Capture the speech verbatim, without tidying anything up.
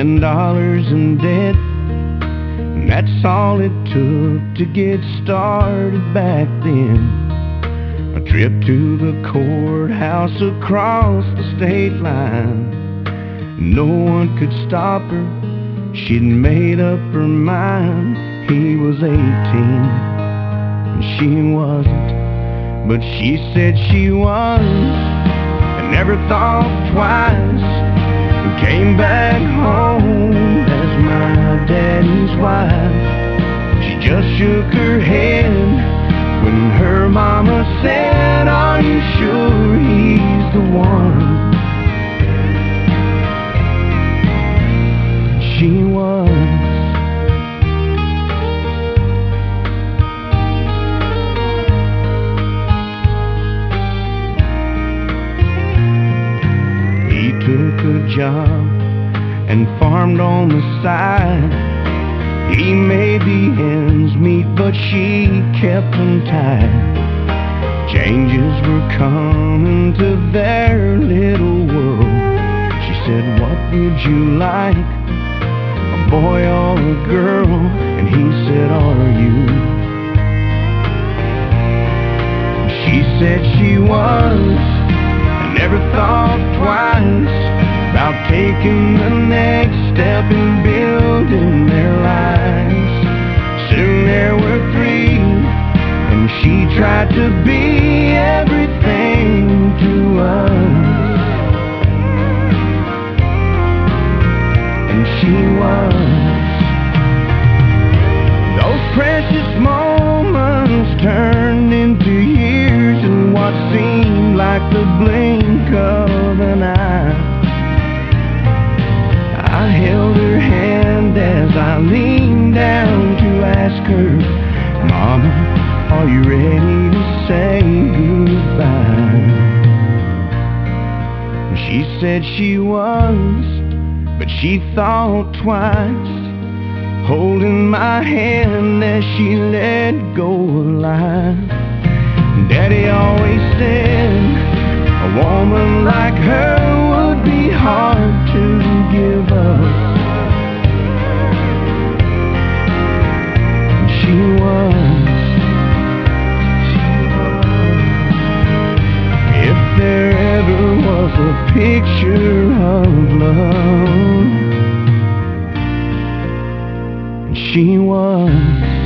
Ten dollars in debt, and that's all it took to get started back then. A trip to the courthouse across the state line. No one could stop her, she'd made up her mind. He was eighteen, and she wasn't, but she said she was, and never thought twice, and came back home as my daddy's wife. She just shook her head when her mama said, "Are you sure he's the one?" She was. He took a job and farmed on the side. He made the ends meet, but she kept them tight. Changes were coming to their little world. She said, "What would you like, a boy or a girl?" And he said, "Are you?" She said she was, and never thought twice about taking the next step in building their lives. Soon there were three, and she tried to be everything to us, and she was. Those precious moments turned into years, and what seemed like the blink of an eye. I held her hand as I leaned down to ask her, "Mama, are you ready to say goodbye?" She said she was, but she thought twice, holding my hand as she let go alive. Daddy always said a woman like her would be hard to give up. And she was. If there ever was a picture of love, and she was.